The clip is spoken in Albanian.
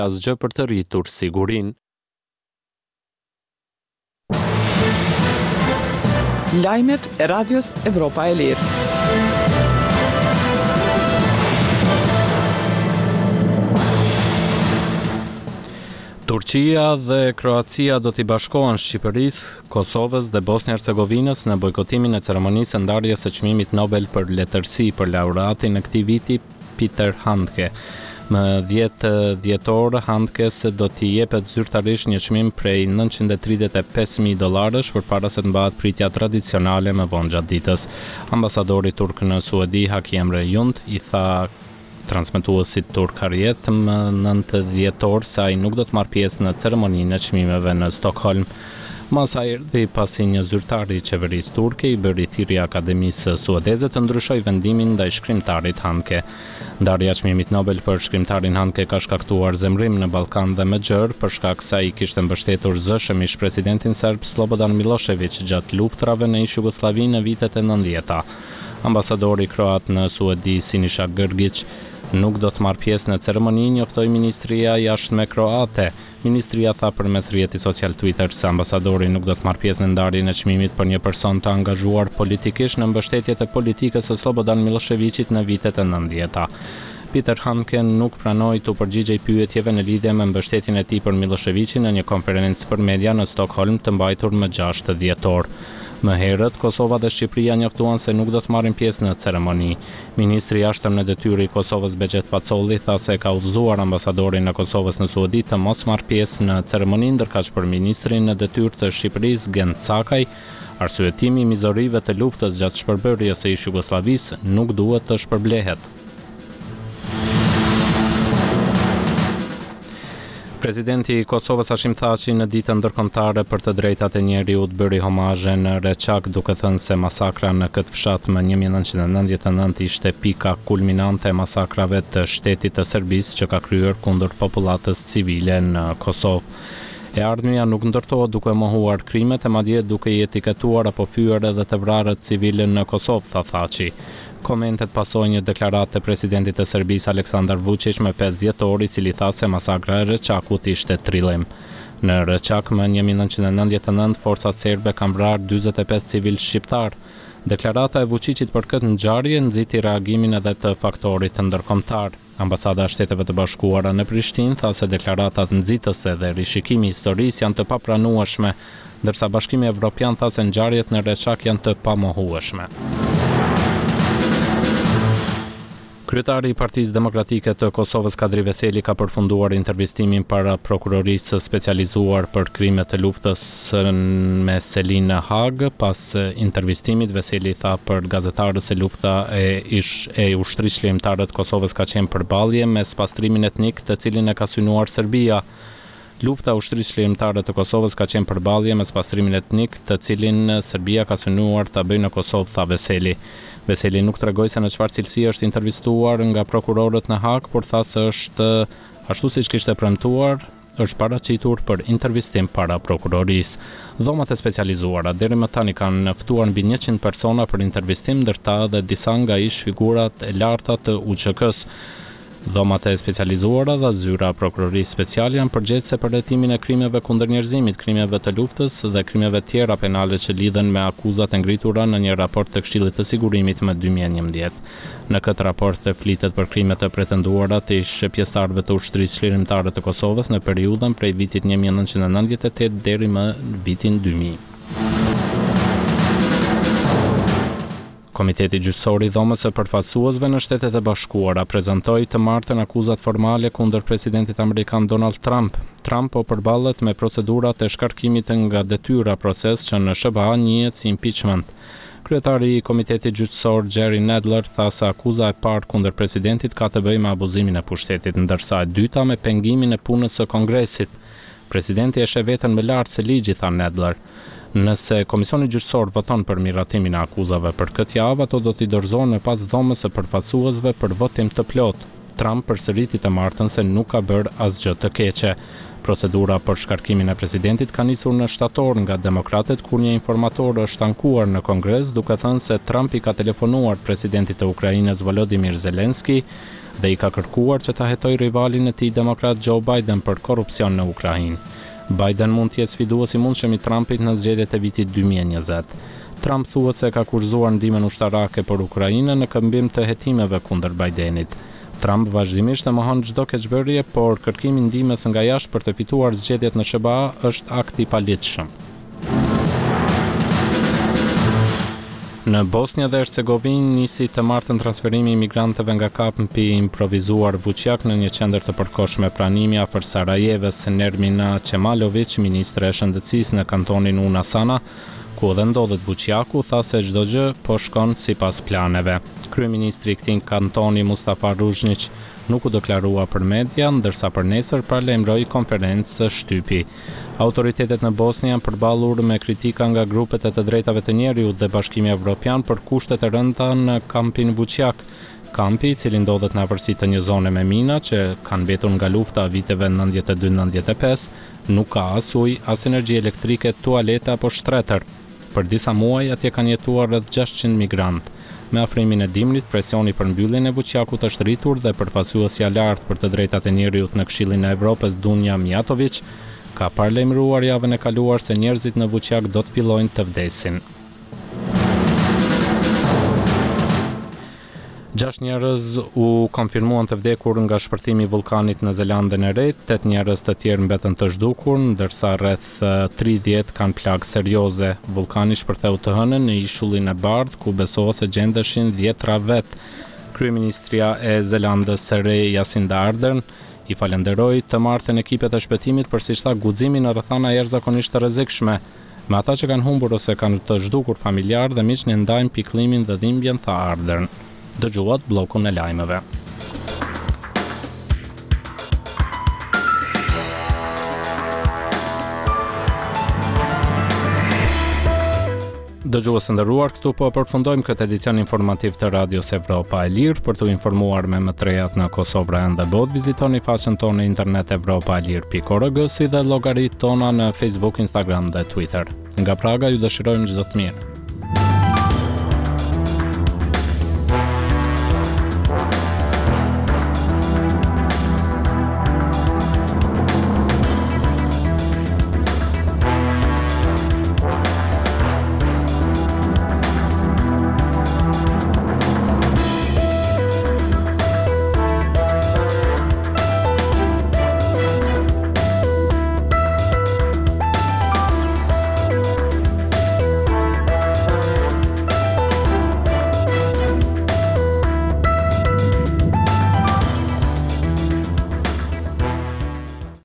asgjë për të rritur sigurinë. Lajmet e Radios Evropa e Lirë. Turqia dhe Kroacia do t'i bashkohen Shqipërisë, Kosovës dhe Bosnjë-Hercegovinës në bojkotimin e ceremonisë së ndarjes së çmimit Nobel për letërsi për laureatin e këtij viti, Peter Handke. Më 10 dhjetor, Handkes do t'i jepet zyrtarisht një çmim prej $935,000 përpara se të mbahet pritja tradicionale më vonë gjatë ditës. Ambasadori turk në Suedi, Haki Emre Yund, i tha transmetuesit turk Harriet më 9 dhjetor se ai nuk do të marrë pjesë në ceremoninë e çmimeve në Stockholm. Masa erdhi pasi një zyrtar i qeverisë turke i bëri thirrje akademisë suedeze të ndryshojë vendimin ndaj shkrimtarit Handke. Ndarja e çmimit Nobel për shkrimtarin Handke ka shkaktuar zemrim në Ballkan dhe më gjerë për shkak se ai kishte mbështetur zëshëm ish presidentin serb Slobodan Milošević gjatë luftrave në ish Jugosllavi në vitet e 90-ta. Ambasadori kroat në Suedi, Siniša Grgić, nuk do të marrë pjesë në ceremoni, njoftoi Ministria e Jashtme kroate. Ministria tha përmes rrjetit social Twitter se ambasadori nuk do të marrë pjesë në ndarjen e çmimit për një person të angazhuar politikisht në mbështetjet e politikës së Slobodan Miloševićit në vitet e 90-ta. Peter Handke nuk pranoi të përgjigjej pyetjeve në lidhje me mbështetjen e tij për Miloševićin në një konferencë për media në Stockholm të mbajtur më 6 dhjetor. Më herët, Kosova dhe Shqipëria njoftuan se nuk do të marrin pjesë në ceremoni. Ministri i jashtëm në detyrë i Kosovës Bexhet Pacolli tha se ka udhëzuar ambasadorin e Kosovës në Suedi të mos marrë pjesë në ceremoni, ndërkaq për ministrin në detyrë të Shqipërisë Gent Cakaj, arsyetimi i mizorive të luftës gjatë shpërbërjes së ish Jugosllavisë nuk duhet të shpërblehet. Presidenti i Kosovës Hashim Thaçi në ditën ndërkombëtare për të drejtat e njeriut bëri homazhe në Reçak, duke thënë se masakra në këtë fshat më 1999 ishte pika kulminante e masakrave të shtetit të Serbisë që ka kryer kundër popullatës civile në Kosovë. E ardhmja nuk ndërtohet duke mohuar krimet e madje duke i etiketuar apo fyer edhe të vrarët civile në Kosovë, tha Thaçi. Komentet pasojnë një deklaratë të presidentit të Serbisë Aleksandar Vučić më 5 dhjetor, i cili tha se masakra e Reçakut ishte trillim. Në Reçak më 1999 forcat serbe kanë vrarë 45 civil shqiptar. Deklarata e Vučićit për këtë ngjarje nxiti reagimin edhe të faktorit të ndërkombëtar. Ambasada e Shteteve të Bashkuara në Prishtinë tha se deklaratat nxitëse dhe rishikimi i historisë janë të papranueshme, ndërsa Bashkimi Evropian tha se ngjarjet në Reçak janë të pamohueshme. Kryetari i Partisë Demokratike të Kosovës Kadri Veseli ka përfunduar intervistimin para prokurorisë specializuar për krime të luftës me Selin në Hag. Pas intervistimit, Veseli tha për gazetarët se lufta e ushtrisë lejmtare të Kosovës ka qenë përballje mes pastrimin etnik të cilin e ka synuar Serbia. Lufta e ushtrisë lejmtare të Kosovës ka qenë përballje mes pastrimin etnik të cilin Serbia ka synuar ta bëjë në Kosovë, tha Veseli. Veseli nuk tregoi se në çfarë cilësie është intervistuar nga prokurorët në Hag, por tha se është ashtu siç kishte premtuar, është paraqitur për intervistim para prokurorisë. Dhomat e specializuara deri më tani kanë ftuar mbi 100 persona për intervistim, ndërta edhe disa nga ish figurat e larta të UÇK-s. Dhomat e specializuara dhe zyra prokurorisë speciale janë përgjegjëse për hetimin e krimeve kundër njerëzimit, krimeve të luftës dhe krimeve tjera penale që lidhen me akuzat e ngritura në një raport të Këshillit të Sigurimit më 2011. Në këtë raport flitet për krimet e pretenduara të ish pjesëtarëve të ushtrisë lejmtare të Kosovës në periudhën prej vitit 1998 deri më vitin 2000. Komiteti gjyqësor i dhomës së përfaqësuesve në Shtetet e Bashkuara prezantoi të martën akuzat formale kundër presidentit amerikan Donald Trump. Trump po përballet me procedurat e shkarkimit nga detyra, proces që në SBA njihet si impeachment. Kryetari i Komitetit Gjyqësor Jerry Nadler tha se akuza e parë kundër presidentit ka të bëjë me abuzimin e pushtetit, ndërsa e dyta me pengimin e punës së Kongresit. Presidenti e sheh veten më lart se ligji, tha Nadler. Nëse Komisioni Gjyqësor voton për miratimin e akuzave për këtë javë, ato do t'i dorëzohen pas dhomës së përfaqësuesve për votim të plotë. Trump përsëriti të martën se nuk ka bërë asgjë të keqe. Procedura për shkarkimin e presidentit ka nisur në shtator nga demokratët kur një informator është ankuar në Kongres duke thënë se Trump i ka telefonuar presidentit të Ukrainës Volodymyr Zelensky dhe i ka kërkuar që ta hetojë rivalin e tij demokrat Joe Biden për korrupsion në Ukrainë. Biden mund të jetë sfiduesi i mundshëm i Trumpit në zgjedhjet e vitit 2020. Trump thuhet se ka kurzuar ndihmën ushtarake për Ukrainën në këmbim të hetimeve kundër Bidenit. Trump vazhdimisht e mohon çdo keqbërje, por kërkimi ndihmës nga jashtë për të fituar zgjedhjet në SBA është akt i paligjshëm. Në Bosnjë dhe Hercegovinë nisi të martën transferimi i migrantëve nga kampi improvisuar Vučjak në një qendër të përkohshme pranimi afër Sarajevës. Nermina Qemalović, ministre e shëndetësisë në kantonin Unasana, ku edhe ndodhet Vučjaku, tha se çdo gjë po shkon sipas planeve. Kryeministri i këtij kantoni Mustafa Ruzhnić nuk u deklarua për media, ndërsa për nesër paralajmëroi konferencë shtypi. Autoritetet në Bosnjë janë përballur me kritika nga grupet e të drejtave të njerëzit dhe Bashkimi Evropian për kushtet e rënda në kampin Vučjak. Kampi, i cili ndodhet në afërsi të një zone me mina që kanë mbetur nga lufta viteve 92-95, nuk ka as ujë, as energji elektrike, tualete apo shtretër. Për disa muaj atje kanë jetuar rreth 600 migrantë. Me afrimin e dimrit, presioni për mbylljen e Vučjakut është rritur dhe përfaqësuesja lartë për të drejtat e njerëzit në Këshillin e Evropës Dunja Mijatović ka paralajmëruar javën e kaluar se njerëzit në Vučjak do të fillojnë të vdesin. 6 njerëz u konfirmuan të vdekur nga shpërthimi i vulkanit në Zelandën e Re, 8 njerëz të tjerë mbetën të zhdukur, ndërsa rreth 30 kanë plagë serioze. Vulkani shpërtheu të hënën në ishullin e bardhë, ku besohet se gjendeshin 10 vet. Kryeministria e Zelandës së Re, Jacinda Ardern, i falenderoi të martën ekipet e shpëtimit për si tha guximin në rrethana jashtëzakonisht të rrezikshme. Me ata që kanë humbur ose kanë të zhdukur familjar dhe miq, ne ndajmë pikëllimin dhe dhimbjen, tha Ardern. Dëgjuat bllokun e lajmeve. Dëgjues të nderuar, këtu po përfundojmë këtë edicion informativ të Radios Evropa e Lirë. Për të informuar me më të rejat në Kosovë dhe botë, vizitoni faqen tonë në internet evropaelir.org si dhe llogaritë tona në Facebook, Instagram dhe Twitter. Nga Praga ju dëshirojmë çdo të mirë.